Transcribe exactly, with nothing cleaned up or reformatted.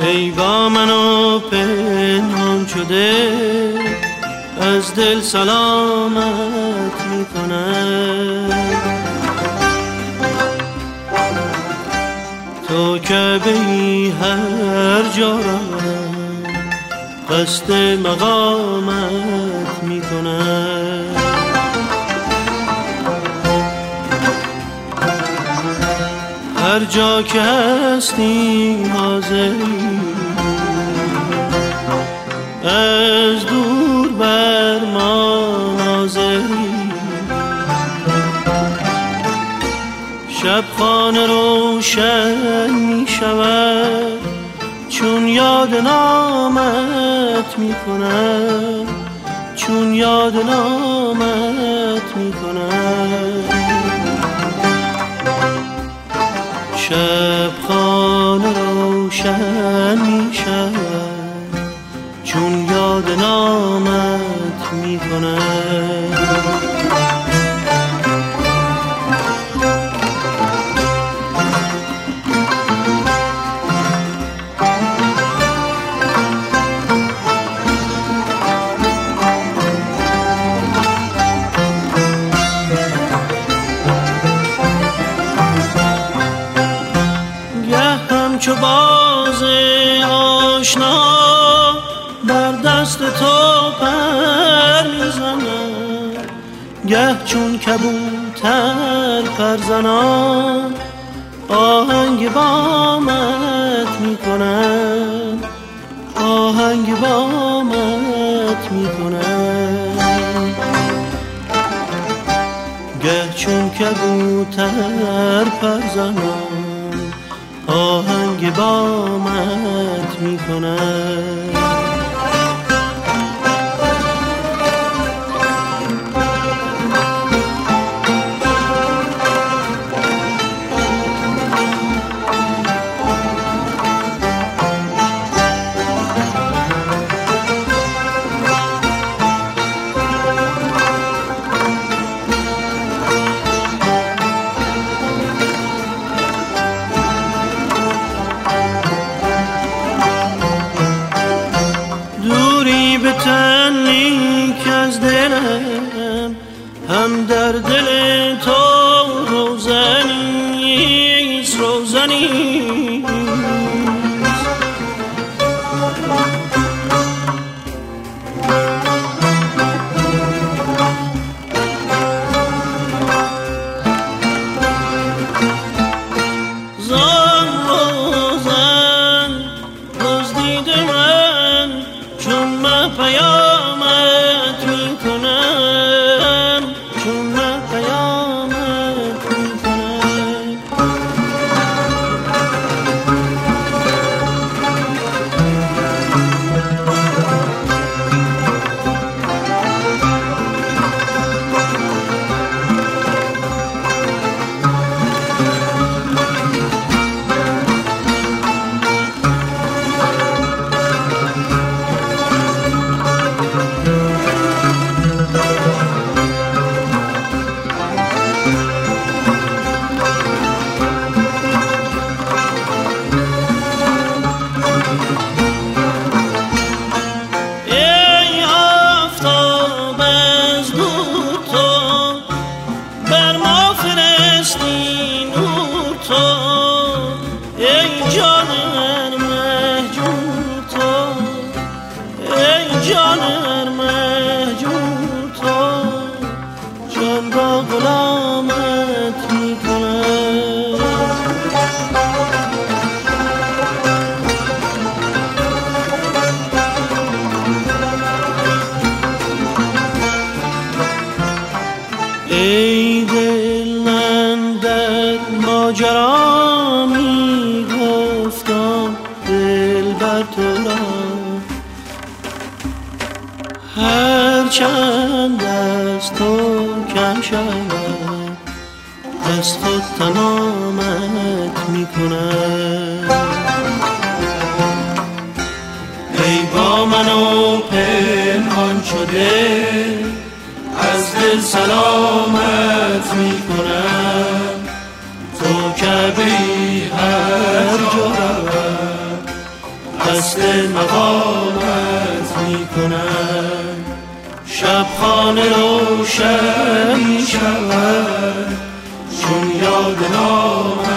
ای با منو پنهان شده از دل سلامت میکنم. تو که بی هر جا رم قصد مقامت میکنم. هر جا که هستی حاضری از دور بر ما ناظری. شب خانه روشن می شود چون یاد نامت می کنم، چون یاد نامت می کنم. شب خانه روشن می شود چون یاد نامت می کنم. چو باز آشنا بر دست تو پر میزنم، گه چون کبوتر پر زنان آهنگ بامت میکنم، آهنگ بامت میکنم. گه چون کبوتر پر زنان آهنگ بامت میکنم. تنی که از دلم هم در دل تو روزنیست، روزنیست. زان روزن دزدید من چون من پیامت میکنم، چون من پیامت میکنم. ای دل من در ماجرا می گفتم دل بر تو را، هر چند از تو کم شود از خود تمامت می کنم. ای با منو پنهان شده از دل سلامت میکنم. تو که بی هر جا روم قصد مقامت می کنم. شب خانه روشن می شود چون یاد نامت